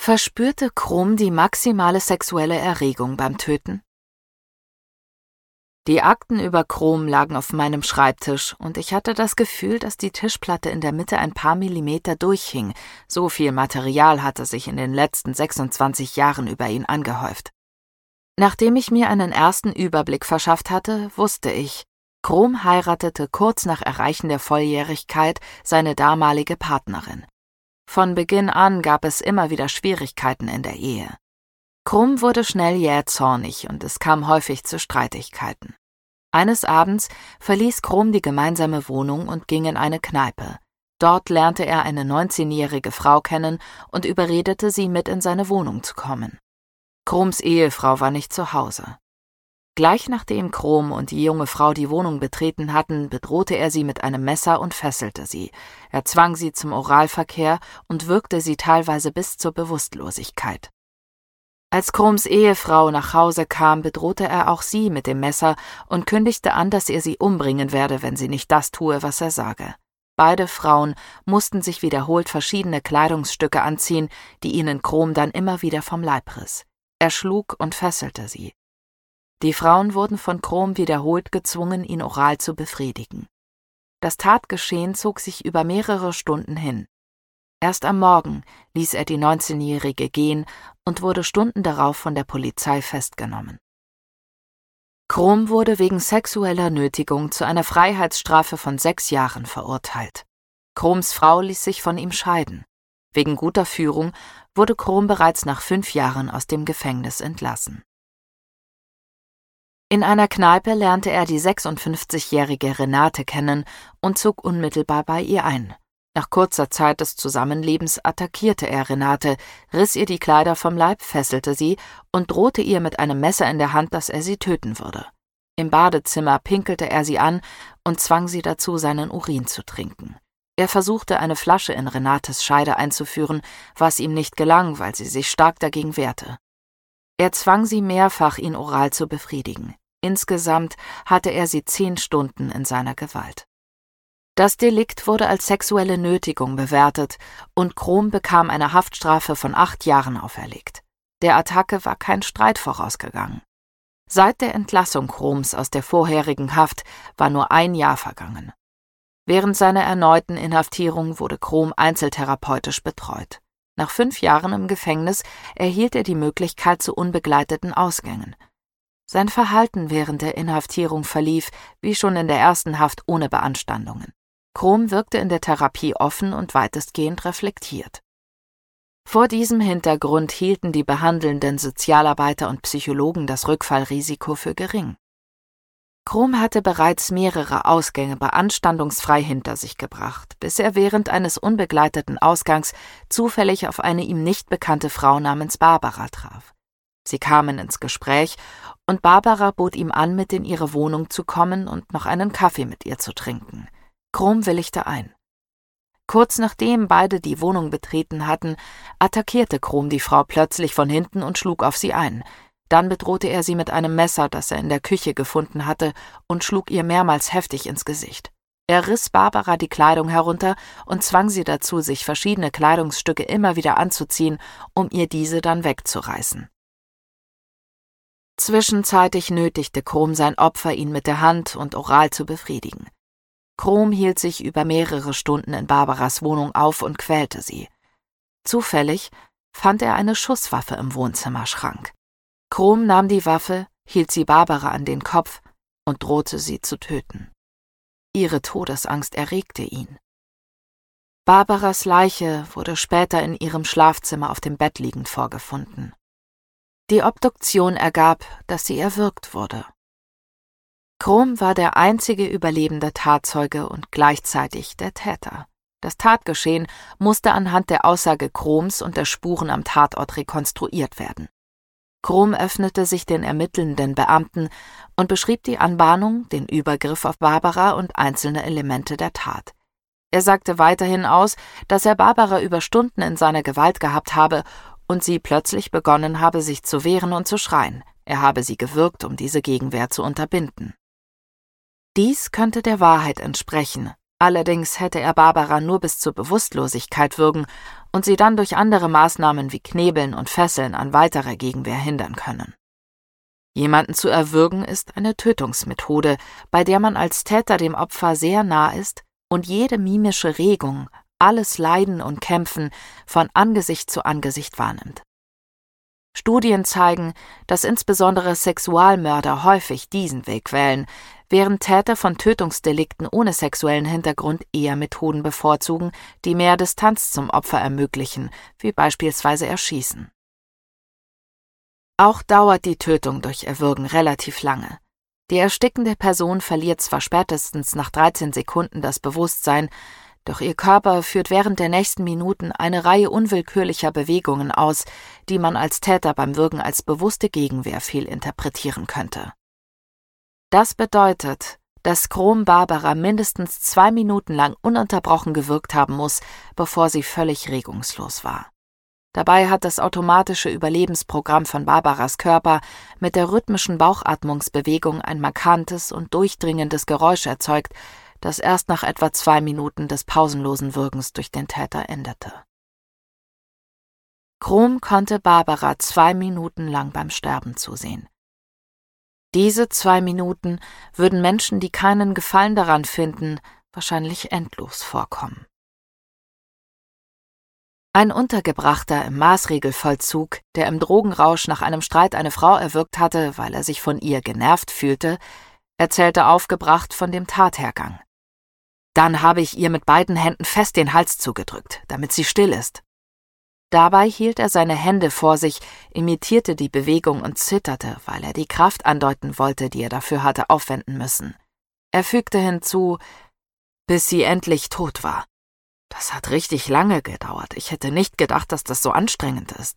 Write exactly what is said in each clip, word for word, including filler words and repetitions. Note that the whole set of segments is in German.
Verspürte Krumm die maximale sexuelle Erregung beim Töten? Die Akten über Krumm lagen auf meinem Schreibtisch und ich hatte das Gefühl, dass die Tischplatte in der Mitte ein paar Millimeter durchhing. So viel Material hatte sich in den letzten sechsundzwanzig Jahren über ihn angehäuft. Nachdem ich mir einen ersten Überblick verschafft hatte, wusste ich, Krumm heiratete kurz nach Erreichen der Volljährigkeit seine damalige Partnerin. Von Beginn an gab es immer wieder Schwierigkeiten in der Ehe. Krumm wurde schnell jähzornig und es kam häufig zu Streitigkeiten. Eines Abends verließ Krumm die gemeinsame Wohnung und ging in eine Kneipe. Dort lernte er eine neunzehnjährige Frau kennen und überredete sie, mit in seine Wohnung zu kommen. Krumms Ehefrau war nicht zu Hause. Gleich nachdem Krumm und die junge Frau die Wohnung betreten hatten, bedrohte er sie mit einem Messer und fesselte sie. Er zwang sie zum Oralverkehr und würgte sie teilweise bis zur Bewusstlosigkeit. Als Krumms Ehefrau nach Hause kam, bedrohte er auch sie mit dem Messer und kündigte an, dass er sie umbringen werde, wenn sie nicht das tue, was er sage. Beide Frauen mussten sich wiederholt verschiedene Kleidungsstücke anziehen, die ihnen Krumm dann immer wieder vom Leib riss. Er schlug und fesselte sie. Die Frauen wurden von Krumm wiederholt gezwungen, ihn oral zu befriedigen. Das Tatgeschehen zog sich über mehrere Stunden hin. Erst am Morgen ließ er die neunzehnjährige gehen und wurde Stunden darauf von der Polizei festgenommen. Krumm wurde wegen sexueller Nötigung zu einer Freiheitsstrafe von sechs Jahren verurteilt. Krumms Frau ließ sich von ihm scheiden. Wegen guter Führung wurde Krumm bereits nach fünf Jahren aus dem Gefängnis entlassen. In einer Kneipe lernte er die sechsundfünfzigjährige Renate kennen und zog unmittelbar bei ihr ein. Nach kurzer Zeit des Zusammenlebens attackierte er Renate, riss ihr die Kleider vom Leib, fesselte sie und drohte ihr mit einem Messer in der Hand, dass er sie töten würde. Im Badezimmer pinkelte er sie an und zwang sie dazu, seinen Urin zu trinken. Er versuchte, eine Flasche in Renates Scheide einzuführen, was ihm nicht gelang, weil sie sich stark dagegen wehrte. Er zwang sie mehrfach, ihn oral zu befriedigen. Insgesamt hatte er sie zehn Stunden in seiner Gewalt. Das Delikt wurde als sexuelle Nötigung bewertet und Krumm bekam eine Haftstrafe von acht Jahren auferlegt. Der Attacke war kein Streit vorausgegangen. Seit der Entlassung Krumms aus der vorherigen Haft war nur ein Jahr vergangen. Während seiner erneuten Inhaftierung wurde Krumm einzeltherapeutisch betreut. Nach fünf Jahren im Gefängnis erhielt er die Möglichkeit zu unbegleiteten Ausgängen. Sein Verhalten während der Inhaftierung verlief, wie schon in der ersten Haft, ohne Beanstandungen. Krumm wirkte in der Therapie offen und weitestgehend reflektiert. Vor diesem Hintergrund hielten die behandelnden Sozialarbeiter und Psychologen das Rückfallrisiko für gering. Krumm hatte bereits mehrere Ausgänge beanstandungsfrei hinter sich gebracht, bis er während eines unbegleiteten Ausgangs zufällig auf eine ihm nicht bekannte Frau namens Barbara traf. Sie kamen ins Gespräch und Barbara bot ihm an, mit in ihre Wohnung zu kommen und noch einen Kaffee mit ihr zu trinken. Krumm willigte ein. Kurz nachdem beide die Wohnung betreten hatten, attackierte Krumm die Frau plötzlich von hinten und schlug auf sie ein. Dann bedrohte er sie mit einem Messer, das er in der Küche gefunden hatte, und schlug ihr mehrmals heftig ins Gesicht. Er riss Barbara die Kleidung herunter und zwang sie dazu, sich verschiedene Kleidungsstücke immer wieder anzuziehen, um ihr diese dann wegzureißen. Zwischenzeitlich nötigte Krumm sein Opfer, ihn mit der Hand und oral zu befriedigen. Krumm hielt sich über mehrere Stunden in Barbaras Wohnung auf und quälte sie. Zufällig fand er eine Schusswaffe im Wohnzimmerschrank. Krumm nahm die Waffe, hielt sie Barbara an den Kopf und drohte sie zu töten. Ihre Todesangst erregte ihn. Barbaras Leiche wurde später in ihrem Schlafzimmer auf dem Bett liegend vorgefunden. Die Obduktion ergab, dass sie erwürgt wurde. Krumm war der einzige überlebende Tatzeuge und gleichzeitig der Täter. Das Tatgeschehen musste anhand der Aussage Krumms und der Spuren am Tatort rekonstruiert werden. Krumm öffnete sich den ermittelnden Beamten und beschrieb die Anbahnung, den Übergriff auf Barbara und einzelne Elemente der Tat. Er sagte weiterhin aus, dass er Barbara über Stunden in seiner Gewalt gehabt habe und sie plötzlich begonnen habe, sich zu wehren und zu schreien. Er habe sie gewürgt, um diese Gegenwehr zu unterbinden. Dies könnte der Wahrheit entsprechen, Allerdings hätte er Barbara nur bis zur Bewusstlosigkeit würgen und sie dann durch andere Maßnahmen wie Knebeln und Fesseln an weiterer Gegenwehr hindern können. Jemanden zu erwürgen ist eine Tötungsmethode, bei der man als Täter dem Opfer sehr nah ist und jede mimische Regung, alles Leiden und Kämpfen von Angesicht zu Angesicht wahrnimmt. Studien zeigen, dass insbesondere Sexualmörder häufig diesen Weg wählen, während Täter von Tötungsdelikten ohne sexuellen Hintergrund eher Methoden bevorzugen, die mehr Distanz zum Opfer ermöglichen, wie beispielsweise Erschießen. Auch dauert die Tötung durch Erwürgen relativ lange. Die erstickende Person verliert zwar spätestens nach dreizehn Sekunden das Bewusstsein, doch ihr Körper führt während der nächsten Minuten eine Reihe unwillkürlicher Bewegungen aus, die man als Täter beim Würgen als bewusste Gegenwehr fehlinterpretieren könnte. Das bedeutet, dass Krom Barbara mindestens zwei Minuten lang ununterbrochen gewürgt haben muss, bevor sie völlig regungslos war. Dabei hat das automatische Überlebensprogramm von Barbaras Körper mit der rhythmischen Bauchatmungsbewegung ein markantes und durchdringendes Geräusch erzeugt, das erst nach etwa zwei Minuten des pausenlosen Würgens durch den Täter endete. Krom konnte Barbara zwei Minuten lang beim Sterben zusehen. Diese zwei Minuten würden Menschen, die keinen Gefallen daran finden, wahrscheinlich endlos vorkommen. Ein Untergebrachter im Maßregelvollzug, der im Drogenrausch nach einem Streit eine Frau erwürgt hatte, weil er sich von ihr genervt fühlte, erzählte aufgebracht von dem Tathergang. Dann habe ich ihr mit beiden Händen fest den Hals zugedrückt, damit sie still ist. Dabei hielt er seine Hände vor sich, imitierte die Bewegung und zitterte, weil er die Kraft andeuten wollte, die er dafür hatte aufwenden müssen. Er fügte hinzu, bis sie endlich tot war. Das hat richtig lange gedauert. Ich hätte nicht gedacht, dass das so anstrengend ist.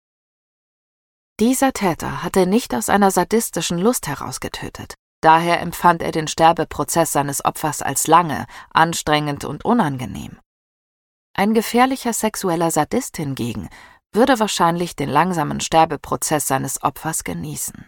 Dieser Täter hatte nicht aus einer sadistischen Lust heraus getötet. Daher empfand er den Sterbeprozess seines Opfers als lange, anstrengend und unangenehm. Ein gefährlicher sexueller Sadist hingegen würde wahrscheinlich den langsamen Sterbeprozess seines Opfers genießen.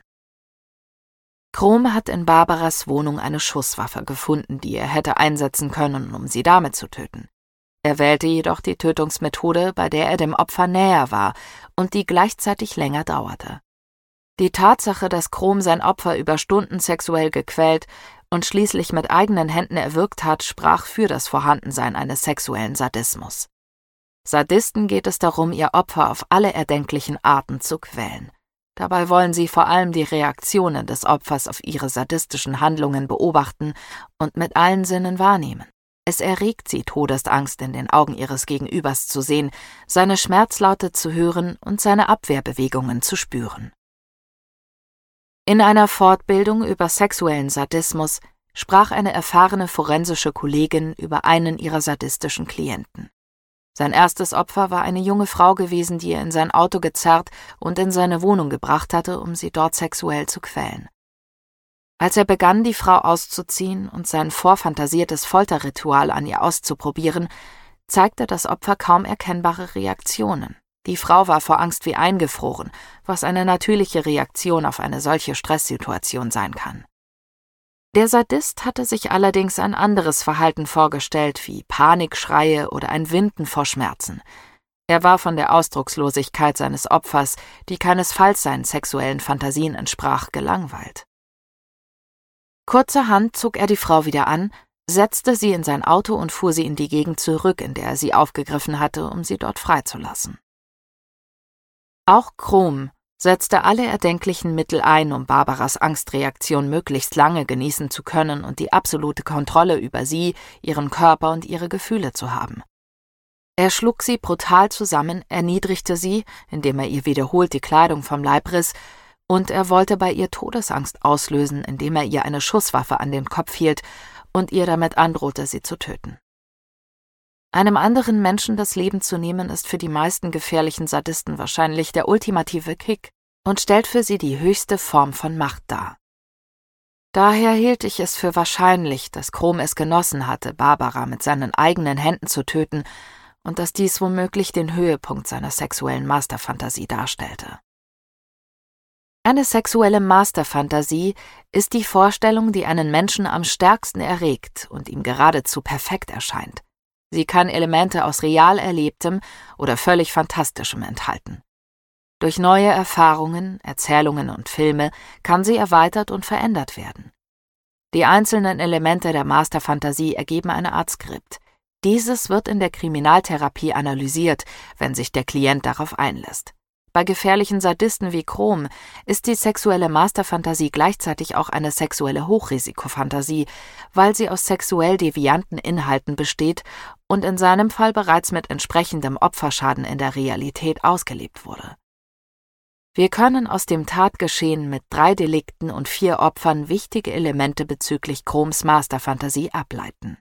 Krom hat in Barbaras Wohnung eine Schusswaffe gefunden, die er hätte einsetzen können, um sie damit zu töten. Er wählte jedoch die Tötungsmethode, bei der er dem Opfer näher war und die gleichzeitig länger dauerte. Die Tatsache, dass Krom sein Opfer über Stunden sexuell gequält und schließlich mit eigenen Händen erwürgt hat, sprach für das Vorhandensein eines sexuellen Sadismus. Sadisten geht es darum, ihr Opfer auf alle erdenklichen Arten zu quälen. Dabei wollen sie vor allem die Reaktionen des Opfers auf ihre sadistischen Handlungen beobachten und mit allen Sinnen wahrnehmen. Es erregt sie Todesangst in den Augen ihres Gegenübers zu sehen, seine Schmerzlaute zu hören und seine Abwehrbewegungen zu spüren. In einer Fortbildung über sexuellen Sadismus sprach eine erfahrene forensische Kollegin über einen ihrer sadistischen Klienten. Sein erstes Opfer war eine junge Frau gewesen, die er in sein Auto gezerrt und in seine Wohnung gebracht hatte, um sie dort sexuell zu quälen. Als er begann, die Frau auszuziehen und sein vorfantasiertes Folterritual an ihr auszuprobieren, zeigte das Opfer kaum erkennbare Reaktionen. Die Frau war vor Angst wie eingefroren, was eine natürliche Reaktion auf eine solche Stresssituation sein kann. Der Sadist hatte sich allerdings ein anderes Verhalten vorgestellt, wie Panikschreie oder ein Winden vor Schmerzen. Er war von der Ausdruckslosigkeit seines Opfers, die keinesfalls seinen sexuellen Fantasien entsprach, gelangweilt. Kurzerhand zog er die Frau wieder an, setzte sie in sein Auto und fuhr sie in die Gegend zurück, in der er sie aufgegriffen hatte, um sie dort freizulassen. Auch Krom setzte alle erdenklichen Mittel ein, um Barbaras Angstreaktion möglichst lange genießen zu können und die absolute Kontrolle über sie, ihren Körper und ihre Gefühle zu haben. Er schlug sie brutal zusammen, erniedrigte sie, indem er ihr wiederholt die Kleidung vom Leib riss, und er wollte bei ihr Todesangst auslösen, indem er ihr eine Schusswaffe an den Kopf hielt und ihr damit androhte, sie zu töten. Einem anderen Menschen das Leben zu nehmen, ist für die meisten gefährlichen Sadisten wahrscheinlich der ultimative Kick und stellt für sie die höchste Form von Macht dar. Daher hielt ich es für wahrscheinlich, dass Krom es genossen hatte, Barbara mit seinen eigenen Händen zu töten und dass dies womöglich den Höhepunkt seiner sexuellen Masterfantasie darstellte. Eine sexuelle Masterfantasie ist die Vorstellung, die einen Menschen am stärksten erregt und ihm geradezu perfekt erscheint. Sie kann Elemente aus real Erlebtem oder völlig Fantastischem enthalten. Durch neue Erfahrungen, Erzählungen und Filme kann sie erweitert und verändert werden. Die einzelnen Elemente der Masterfantasie ergeben eine Art Skript. Dieses wird in der Kriminaltherapie analysiert, wenn sich der Klient darauf einlässt. Bei gefährlichen Sadisten wie Krom ist die sexuelle Masterfantasie gleichzeitig auch eine sexuelle Hochrisikofantasie, weil sie aus sexuell devianten Inhalten besteht und in seinem Fall bereits mit entsprechendem Opferschaden in der Realität ausgelebt wurde. Wir können aus dem Tatgeschehen mit drei Delikten und vier Opfern wichtige Elemente bezüglich Kroms Masterfantasie ableiten.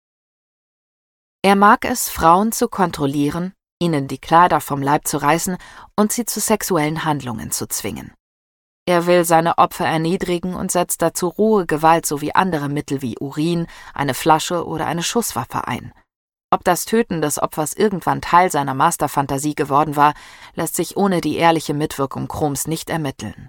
Er mag es, Frauen zu kontrollieren, ihnen die Kleider vom Leib zu reißen und sie zu sexuellen Handlungen zu zwingen. Er will seine Opfer erniedrigen und setzt dazu rohe Gewalt sowie andere Mittel wie Urin, eine Flasche oder eine Schusswaffe ein. Ob das Töten des Opfers irgendwann Teil seiner Masterfantasie geworden war, lässt sich ohne die ehrliche Mitwirkung Kroms nicht ermitteln.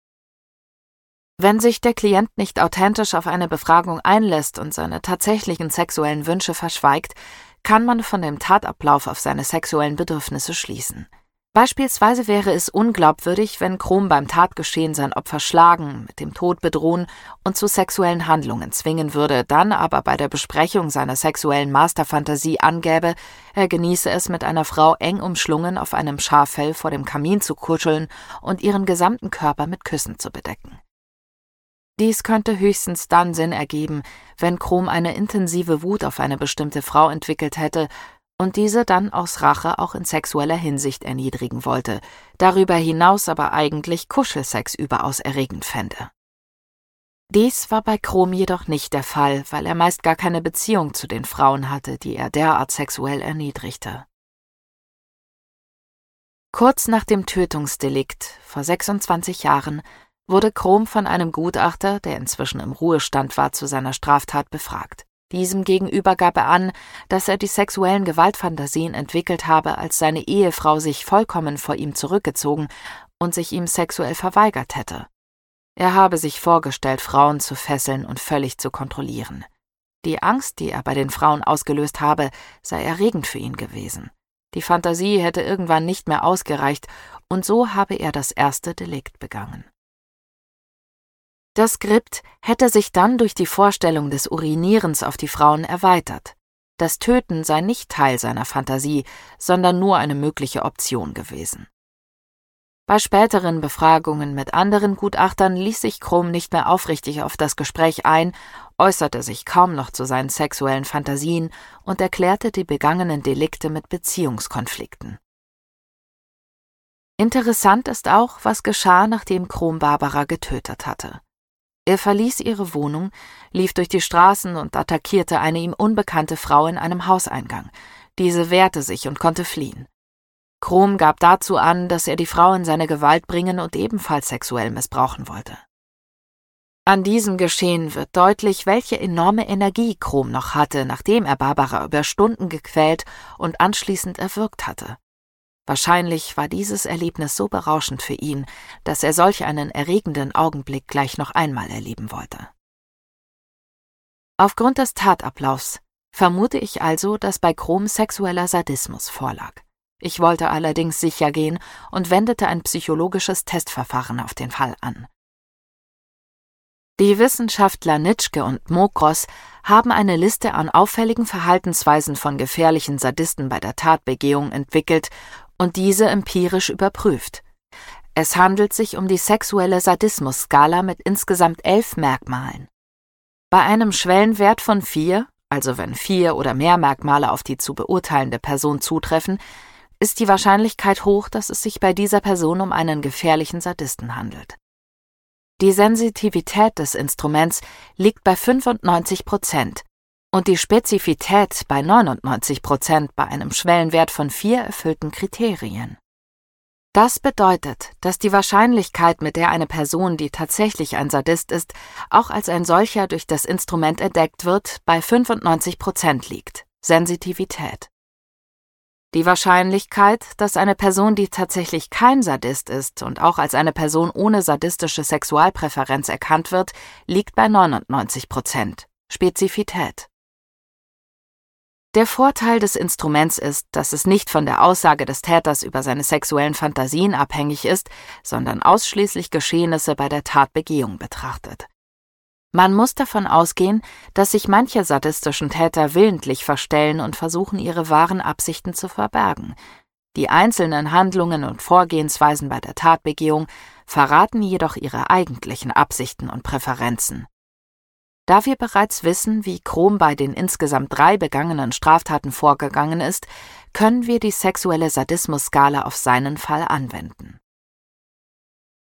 Wenn sich der Klient nicht authentisch auf eine Befragung einlässt und seine tatsächlichen sexuellen Wünsche verschweigt, kann man von dem Tatablauf auf seine sexuellen Bedürfnisse schließen. Beispielsweise wäre es unglaubwürdig, wenn Krom beim Tatgeschehen sein Opfer schlagen, mit dem Tod bedrohen und zu sexuellen Handlungen zwingen würde, dann aber bei der Besprechung seiner sexuellen Masterfantasie angäbe, er genieße es, mit einer Frau eng umschlungen auf einem Schaffell vor dem Kamin zu kuscheln und ihren gesamten Körper mit Küssen zu bedecken. Dies könnte höchstens dann Sinn ergeben, wenn Krom eine intensive Wut auf eine bestimmte Frau entwickelt hätte und diese dann aus Rache auch in sexueller Hinsicht erniedrigen wollte, darüber hinaus aber eigentlich Kuschelsex überaus erregend fände. Dies war bei Krom jedoch nicht der Fall, weil er meist gar keine Beziehung zu den Frauen hatte, die er derart sexuell erniedrigte. Kurz nach dem Tötungsdelikt, vor sechsundzwanzig Jahren, wurde Krom von einem Gutachter, der inzwischen im Ruhestand war, zu seiner Straftat befragt. Diesem gegenüber gab er an, dass er die sexuellen Gewaltfantasien entwickelt habe, als seine Ehefrau sich vollkommen vor ihm zurückgezogen und sich ihm sexuell verweigert hätte. Er habe sich vorgestellt, Frauen zu fesseln und völlig zu kontrollieren. Die Angst, die er bei den Frauen ausgelöst habe, sei erregend für ihn gewesen. Die Fantasie hätte irgendwann nicht mehr ausgereicht, und so habe er das erste Delikt begangen. Das Skript hätte sich dann durch die Vorstellung des Urinierens auf die Frauen erweitert. Das Töten sei nicht Teil seiner Fantasie, sondern nur eine mögliche Option gewesen. Bei späteren Befragungen mit anderen Gutachtern ließ sich Krom nicht mehr aufrichtig auf das Gespräch ein, äußerte sich kaum noch zu seinen sexuellen Fantasien und erklärte die begangenen Delikte mit Beziehungskonflikten. Interessant ist auch, was geschah, nachdem Krom Barbara getötet hatte. Er verließ ihre Wohnung, lief durch die Straßen und attackierte eine ihm unbekannte Frau in einem Hauseingang. Diese wehrte sich und konnte fliehen. Krom gab dazu an, dass er die Frau in seine Gewalt bringen und ebenfalls sexuell missbrauchen wollte. An diesem Geschehen wird deutlich, welche enorme Energie Krom noch hatte, nachdem er Barbara über Stunden gequält und anschließend erwürgt hatte. Wahrscheinlich war dieses Erlebnis so berauschend für ihn, dass er solch einen erregenden Augenblick gleich noch einmal erleben wollte. Aufgrund des Tatablaufs vermute ich also, dass bei Krom sexueller Sadismus vorlag. Ich wollte allerdings sicher gehen und wendete ein psychologisches Testverfahren auf den Fall an. Die Wissenschaftler Nitschke und Mokros haben eine Liste an auffälligen Verhaltensweisen von gefährlichen Sadisten bei der Tatbegehung entwickelt und diese empirisch überprüft. Es handelt sich um die sexuelle Sadismus-Skala mit insgesamt elf Merkmalen. Bei einem Schwellenwert von vier, also wenn vier oder mehr Merkmale auf die zu beurteilende Person zutreffen, ist die Wahrscheinlichkeit hoch, dass es sich bei dieser Person um einen gefährlichen Sadisten handelt. Die Sensitivität des Instruments liegt bei fünfundneunzig Prozent und die Spezifität bei neunundneunzig Prozent bei einem Schwellenwert von vier erfüllten Kriterien. Das bedeutet, dass die Wahrscheinlichkeit, mit der eine Person, die tatsächlich ein Sadist ist, auch als ein solcher durch das Instrument entdeckt wird, bei fünfundneunzig Prozent liegt. Sensitivität. Die Wahrscheinlichkeit, dass eine Person, die tatsächlich kein Sadist ist und auch als eine Person ohne sadistische Sexualpräferenz erkannt wird, liegt bei neunundneunzig Prozent. Spezifität. Der Vorteil des Instruments ist, dass es nicht von der Aussage des Täters über seine sexuellen Fantasien abhängig ist, sondern ausschließlich Geschehnisse bei der Tatbegehung betrachtet. Man muss davon ausgehen, dass sich manche sadistischen Täter willentlich verstellen und versuchen, ihre wahren Absichten zu verbergen. Die einzelnen Handlungen und Vorgehensweisen bei der Tatbegehung verraten jedoch ihre eigentlichen Absichten und Präferenzen. Da wir bereits wissen, wie Krom bei den insgesamt drei begangenen Straftaten vorgegangen ist, können wir die sexuelle Sadismus-Skala auf seinen Fall anwenden.